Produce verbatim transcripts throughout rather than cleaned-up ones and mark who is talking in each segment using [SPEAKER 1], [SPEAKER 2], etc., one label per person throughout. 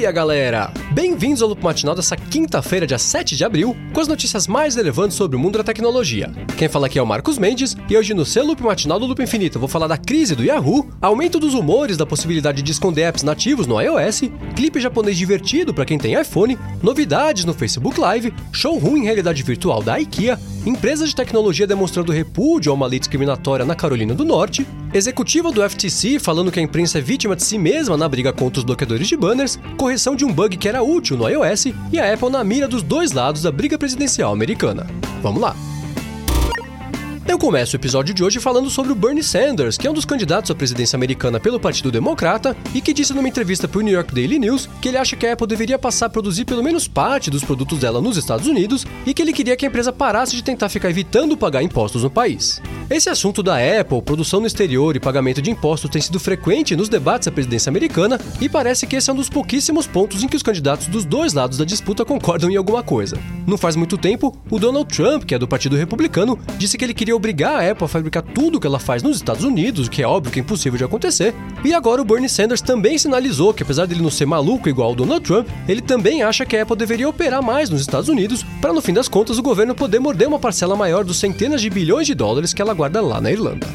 [SPEAKER 1] dia, galera! Bem-vindos ao Loop Matinal dessa quinta-feira, dia sete de abril, com as notícias mais relevantes sobre o mundo da tecnologia. Quem fala aqui é o Marcos Mendes, e hoje no seu Loop Matinal do Loop Infinito eu vou falar da crise do Yahoo, aumento dos rumores da possibilidade de esconder apps nativos no iOS, clipe japonês divertido para quem tem iPhone, novidades no Facebook Live, showroom em realidade virtual da IKEA, empresa de tecnologia demonstrando repúdio a uma lei discriminatória na Carolina do Norte, executiva do F T C falando que a imprensa é vítima de si mesma na briga contra os bloqueadores de banners, correção de um bug que era útil no iOS e a Apple na mira dos dois lados da briga presidencial americana. Vamos lá! Eu começo o episódio de hoje falando sobre o Bernie Sanders, que é um dos candidatos à presidência americana pelo Partido Democrata e que disse numa entrevista para o New York Daily News que ele acha que a Apple deveria passar a produzir pelo menos parte dos produtos dela nos Estados Unidos e que ele queria que a empresa parasse de tentar ficar evitando pagar impostos no país. Esse assunto da Apple, produção no exterior e pagamento de impostos tem sido frequente nos debates da presidência americana e parece que esse é um dos pouquíssimos pontos em que os candidatos dos dois lados da disputa concordam em alguma coisa. Não faz muito tempo, o Donald Trump, que é do Partido Republicano, disse que ele queria obrigar a Apple a fabricar tudo o que ela faz nos Estados Unidos, o que é óbvio que é impossível de acontecer, e agora o Bernie Sanders também sinalizou que apesar dele não ser maluco igual o Donald Trump, ele também acha que a Apple deveria operar mais nos Estados Unidos para no fim das contas o governo poder morder uma parcela maior dos centenas de bilhões de dólares que ela guarda lá na Irlanda.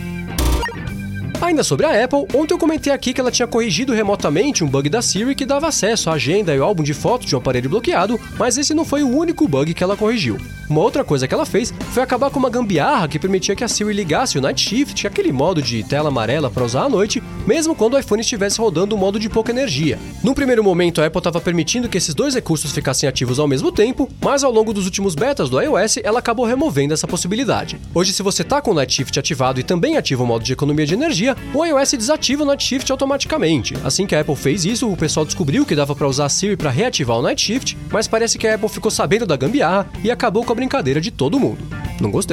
[SPEAKER 1] Ainda sobre a Apple, ontem eu comentei aqui que ela tinha corrigido remotamente um bug da Siri que dava acesso à agenda e ao álbum de fotos de um aparelho bloqueado, mas esse não foi o único bug que ela corrigiu. Uma outra coisa que ela fez foi acabar com uma gambiarra que permitia que a Siri ligasse o Night Shift, aquele modo de tela amarela para usar à noite, mesmo quando o iPhone estivesse rodando um modo de pouca energia. Num primeiro momento, a Apple estava permitindo que esses dois recursos ficassem ativos ao mesmo tempo, mas ao longo dos últimos betas do iOS, ela acabou removendo essa possibilidade. Hoje, se você está com o Night Shift ativado e também ativa o modo de economia de energia, o iOS desativa o Night Shift automaticamente. Assim que a Apple fez isso, o pessoal descobriu que dava para usar a Siri para reativar o Night Shift, mas parece que a Apple ficou sabendo da gambiarra e acabou com a brincadeira de todo mundo. Não gostei.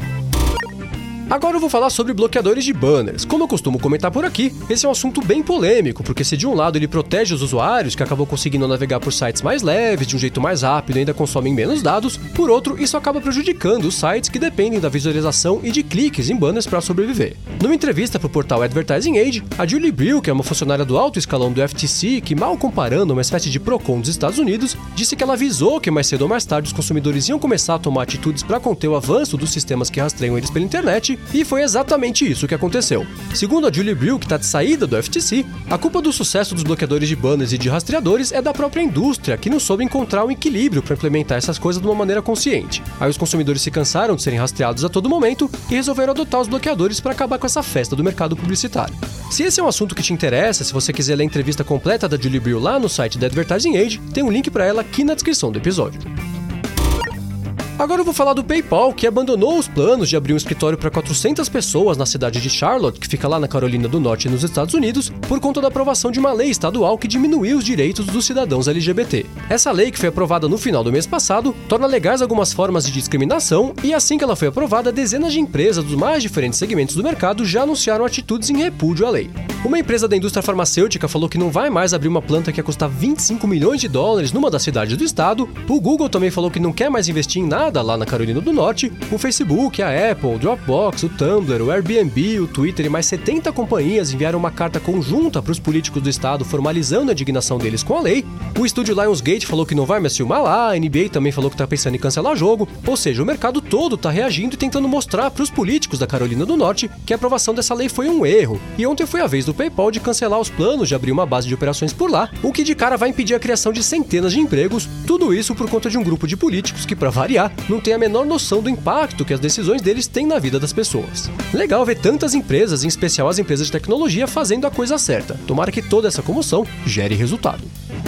[SPEAKER 1] Agora eu vou falar sobre bloqueadores de banners. Como eu costumo comentar por aqui, esse é um assunto bem polêmico, porque se de um lado ele protege os usuários que acabam conseguindo navegar por sites mais leves, de um jeito mais rápido e ainda consomem menos dados, por outro, isso acaba prejudicando os sites que dependem da visualização e de cliques em banners para sobreviver. Numa entrevista para o portal Advertising Age, a Julie Brill, que é uma funcionária do alto escalão do F T C, que mal comparando uma espécie de Procon dos Estados Unidos, disse que ela avisou que mais cedo ou mais tarde os consumidores iam começar a tomar atitudes para conter o avanço dos sistemas que rastreiam eles pela internet, e foi exatamente isso que aconteceu. Segundo a Julie Brill, que está de saída do F T C, a culpa do sucesso dos bloqueadores de banners e de rastreadores é da própria indústria, que não soube encontrar um equilíbrio para implementar essas coisas de uma maneira consciente. Aí os consumidores se cansaram de serem rastreados a todo momento e resolveram adotar os bloqueadores para acabar com essa festa do mercado publicitário. Se esse é um assunto que te interessa, se você quiser ler a entrevista completa da Julie Brill lá no site da Advertising Age, tem um link para ela aqui na descrição do episódio. Agora eu vou falar do PayPal, que abandonou os planos de abrir um escritório para quatrocentas pessoas na cidade de Charlotte, que fica lá na Carolina do Norte, nos Estados Unidos, por conta da aprovação de uma lei estadual que diminuiu os direitos dos cidadãos L G B T. Essa lei, que foi aprovada no final do mês passado, torna legais algumas formas de discriminação e assim que ela foi aprovada, dezenas de empresas dos mais diferentes segmentos do mercado já anunciaram atitudes em repúdio à lei. Uma empresa da indústria farmacêutica falou que não vai mais abrir uma planta que ia custar vinte e cinco milhões de dólares numa das cidades do estado, o Google também falou que não quer mais investir em nada lá na Carolina do Norte, o Facebook, a Apple, o Dropbox, o Tumblr, o Airbnb, o Twitter e mais setenta companhias enviaram uma carta conjunta para os políticos do estado formalizando a indignação deles com a lei, o estúdio Lionsgate falou que não vai mais filmar lá, a N B A também falou que está pensando em cancelar o jogo, ou seja, o mercado todo está reagindo e tentando mostrar para os políticos da Carolina do Norte que a aprovação dessa lei foi um erro, e ontem foi a vez do PayPal de cancelar os planos de abrir uma base de operações por lá, o que de cara vai impedir a criação de centenas de empregos, tudo isso por conta de um grupo de políticos que, para variar, não tem a menor noção do impacto que as decisões deles têm na vida das pessoas. Legal ver tantas empresas, em especial as empresas de tecnologia, fazendo a coisa certa. Tomara que toda essa comoção gere resultado.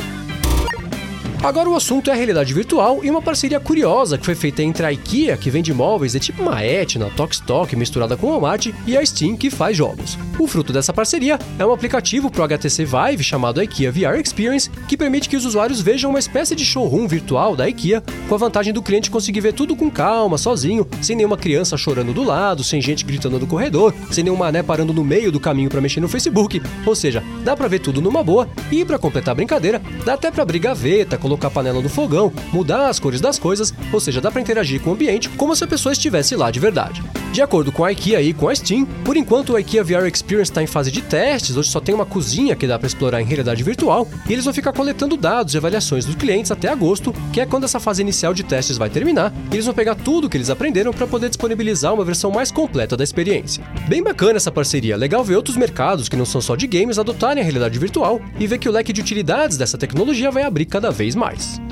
[SPEAKER 1] Agora o assunto é a realidade virtual e uma parceria curiosa que foi feita entre a IKEA, que vende móveis, é tipo uma Etna, Tokstok misturada com Walmart, e a Steam, que faz jogos. O fruto dessa parceria é um aplicativo para o H T C Vive chamado IKEA V R Experience, que permite que os usuários vejam uma espécie de showroom virtual da IKEA, com a vantagem do cliente conseguir ver tudo com calma, sozinho, sem nenhuma criança chorando do lado, sem gente gritando no corredor, sem nenhum mané parando no meio do caminho para mexer no Facebook, ou seja, dá para ver tudo numa boa e, para completar a brincadeira, dá até para abrir gaveta, colocar a panela no fogão, mudar as cores das coisas, ou seja, dá para interagir com o ambiente como se a pessoa estivesse lá de verdade. De acordo com a IKEA e com a Steam, por enquanto o IKEA V R Experience está em fase de testes, hoje só tem uma cozinha que dá para explorar em realidade virtual, e eles vão ficar coletando dados e avaliações dos clientes até agosto, que é quando essa fase inicial de testes vai terminar, e eles vão pegar tudo que eles aprenderam para poder disponibilizar uma versão mais completa da experiência. Bem bacana essa parceria, legal ver outros mercados que não são só de games adotarem a realidade virtual e ver que o leque de utilidades dessa tecnologia vai abrir cada vez mais.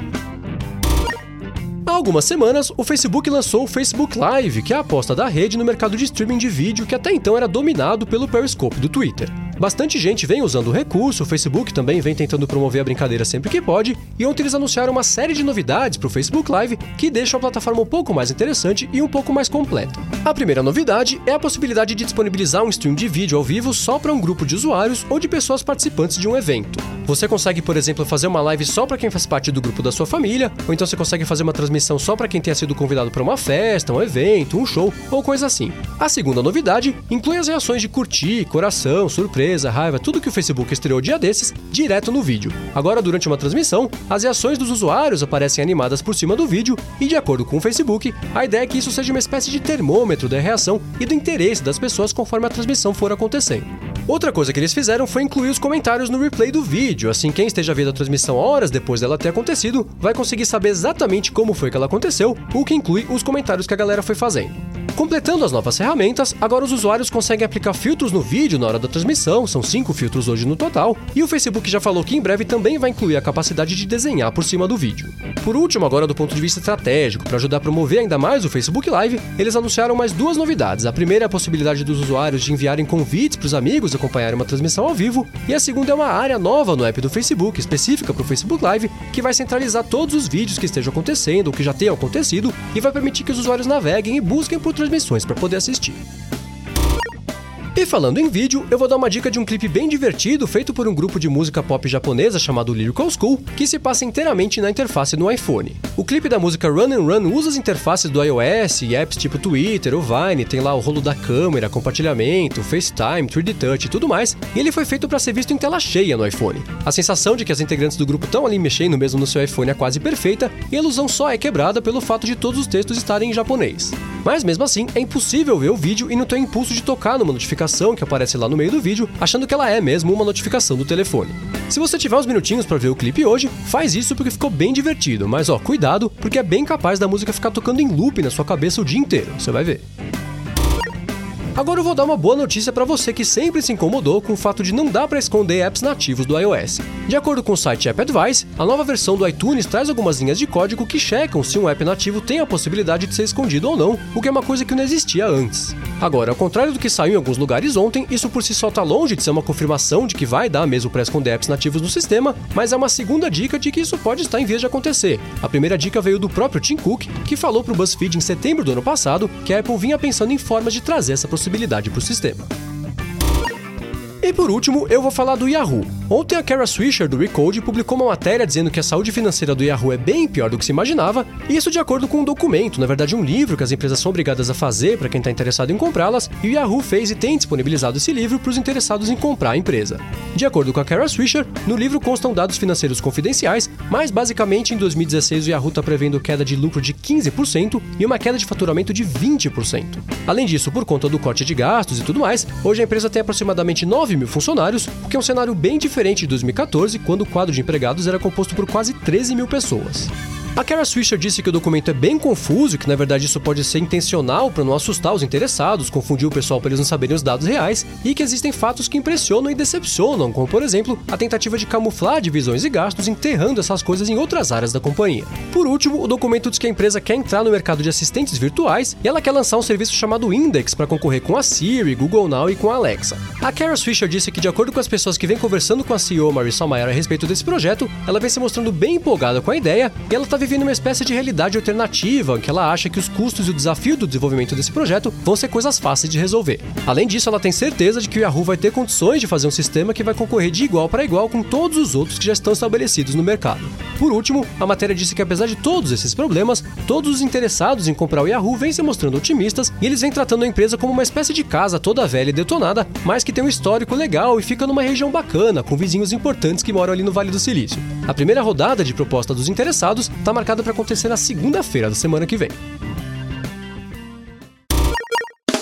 [SPEAKER 1] Há algumas semanas, o Facebook lançou o Facebook Live, que é a aposta da rede no mercado de streaming de vídeo que até então era dominado pelo Periscope do Twitter. Bastante gente vem usando o recurso, o Facebook também vem tentando promover a brincadeira sempre que pode, e ontem eles anunciaram uma série de novidades para o Facebook Live que deixam a plataforma um pouco mais interessante e um pouco mais completa. A primeira novidade é a possibilidade de disponibilizar um stream de vídeo ao vivo só para um grupo de usuários ou de pessoas participantes de um evento. Você consegue, por exemplo, fazer uma live só para quem faz parte do grupo da sua família, ou então você consegue fazer uma transmissão só para quem tenha sido convidado para uma festa, um evento, um show ou coisa assim. A segunda novidade inclui as reações de curtir, coração, surpresa, raiva, tudo que o Facebook estreou dia desses, direto no vídeo. Agora, durante uma transmissão, as reações dos usuários aparecem animadas por cima do vídeo e, de acordo com o Facebook, a ideia é que isso seja uma espécie de termômetro da reação e do interesse das pessoas conforme a transmissão for acontecendo. Outra coisa que eles fizeram foi incluir os comentários no replay do vídeo, assim quem esteja vendo a transmissão horas depois dela ter acontecido vai conseguir saber exatamente como foi que ela aconteceu, o que inclui os comentários que a galera foi fazendo. Completando as novas ferramentas, agora os usuários conseguem aplicar filtros no vídeo na hora da transmissão, são cinco filtros hoje no total, e o Facebook já falou que em breve também vai incluir a capacidade de desenhar por cima do vídeo. Por último, agora do ponto de vista estratégico, para ajudar a promover ainda mais o Facebook Live, eles anunciaram mais duas novidades. A primeira é a possibilidade dos usuários de enviarem convites para os amigos acompanharem uma transmissão ao vivo, e a segunda é uma área nova no app do Facebook, específica para o Facebook Live, que vai centralizar todos os vídeos que estejam acontecendo ou que já tenham acontecido, e vai permitir que os usuários naveguem e busquem por transmissões para poder assistir. E falando em vídeo, eu vou dar uma dica de um clipe bem divertido feito por um grupo de música pop japonesa chamado Lyrical School, que se passa inteiramente na interface do iPhone. O clipe da música Run and Run usa as interfaces do iOS e apps tipo Twitter ou Vine, tem lá o rolo da câmera, compartilhamento, FaceTime, três D Touch e tudo mais, e ele foi feito para ser visto em tela cheia no iPhone. A sensação de que as integrantes do grupo estão ali mexendo mesmo no seu iPhone é quase perfeita, e a ilusão só é quebrada pelo fato de todos os textos estarem em japonês. Mas mesmo assim, é impossível ver o vídeo e não ter o impulso de tocar numa notificação que aparece lá no meio do vídeo, achando que ela é mesmo uma notificação do telefone. Se você tiver uns minutinhos para ver o clipe hoje, faz isso porque ficou bem divertido, mas ó, cuidado, porque é bem capaz da música ficar tocando em loop na sua cabeça o dia inteiro, você vai ver. Agora eu vou dar uma boa notícia para você que sempre se incomodou com o fato de não dar para esconder apps nativos do iOS. De acordo com o site App Advice, a nova versão do iTunes traz algumas linhas de código que checam se um app nativo tem a possibilidade de ser escondido ou não, o que é uma coisa que não existia antes. Agora, ao contrário do que saiu em alguns lugares ontem, isso por si só está longe de ser uma confirmação de que vai dar mesmo para esconder apps nativos no sistema, mas é uma segunda dica de que isso pode estar em vias de acontecer. A primeira dica veio do próprio Tim Cook, que falou para o BuzzFeed em setembro do ano passado que a Apple vinha pensando em formas de trazer essa possibilidade para o sistema. E por último, eu vou falar do Yahoo. Ontem a Kara Swisher, do Recode, publicou uma matéria dizendo que a saúde financeira do Yahoo é bem pior do que se imaginava, e isso de acordo com um documento, na verdade um livro que as empresas são obrigadas a fazer para quem está interessado em comprá-las, e o Yahoo fez e tem disponibilizado esse livro para os interessados em comprar a empresa. De acordo com a Kara Swisher, no livro constam dados financeiros confidenciais, mas basicamente em dois mil e dezesseis o Yahoo está prevendo queda de lucro de quinze por cento e uma queda de faturamento de vinte por cento. Além disso, por conta do corte de gastos e tudo mais, hoje a empresa tem aproximadamente nove mil funcionários, o que é um cenário bem diferente de dois mil e quatorze, quando o quadro de empregados era composto por quase treze mil pessoas. A Kara Swisher disse que o documento é bem confuso e que na verdade isso pode ser intencional para não assustar os interessados, confundir o pessoal para eles não saberem os dados reais, e que existem fatos que impressionam e decepcionam, como por exemplo, a tentativa de camuflar divisões e gastos enterrando essas coisas em outras áreas da companhia. Por último, o documento diz que a empresa quer entrar no mercado de assistentes virtuais e ela quer lançar um serviço chamado Index para concorrer com a Siri, Google Now e com a Alexa. A Kara Swisher disse que de acordo com as pessoas que vêm conversando com a C E O Marissa Mayer a respeito desse projeto, ela vem se mostrando bem empolgada com a ideia e ela está vivendo uma espécie de realidade alternativa, em que ela acha que os custos e o desafio do desenvolvimento desse projeto vão ser coisas fáceis de resolver. Além disso, ela tem certeza de que o Yahoo vai ter condições de fazer um sistema que vai concorrer de igual para igual com todos os outros que já estão estabelecidos no mercado. Por último, a matéria disse que apesar de todos esses problemas, todos os interessados em comprar o Yahoo vêm se mostrando otimistas e eles vêm tratando a empresa como uma espécie de casa toda velha e detonada, mas que tem um histórico legal e fica numa região bacana, com vizinhos importantes que moram ali no Vale do Silício. A primeira rodada de proposta dos interessados está marcada para acontecer na segunda-feira da semana que vem.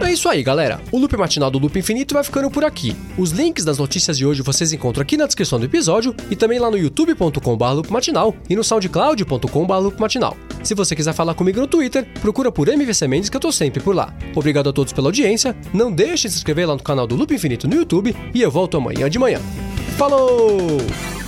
[SPEAKER 1] É isso aí, galera. O Loop Matinal do Loop Infinito vai ficando por aqui. Os links das notícias de hoje vocês encontram aqui na descrição do episódio e também lá no youtube ponto com barra loop matinal e no soundcloud ponto com barra loop matinal. Se você quiser falar comigo no Twitter, procura por M V C Mendes que eu tô sempre por lá. Obrigado a todos pela audiência, não deixe de se inscrever lá no canal do Loop Infinito no YouTube e eu volto amanhã de manhã. Falou!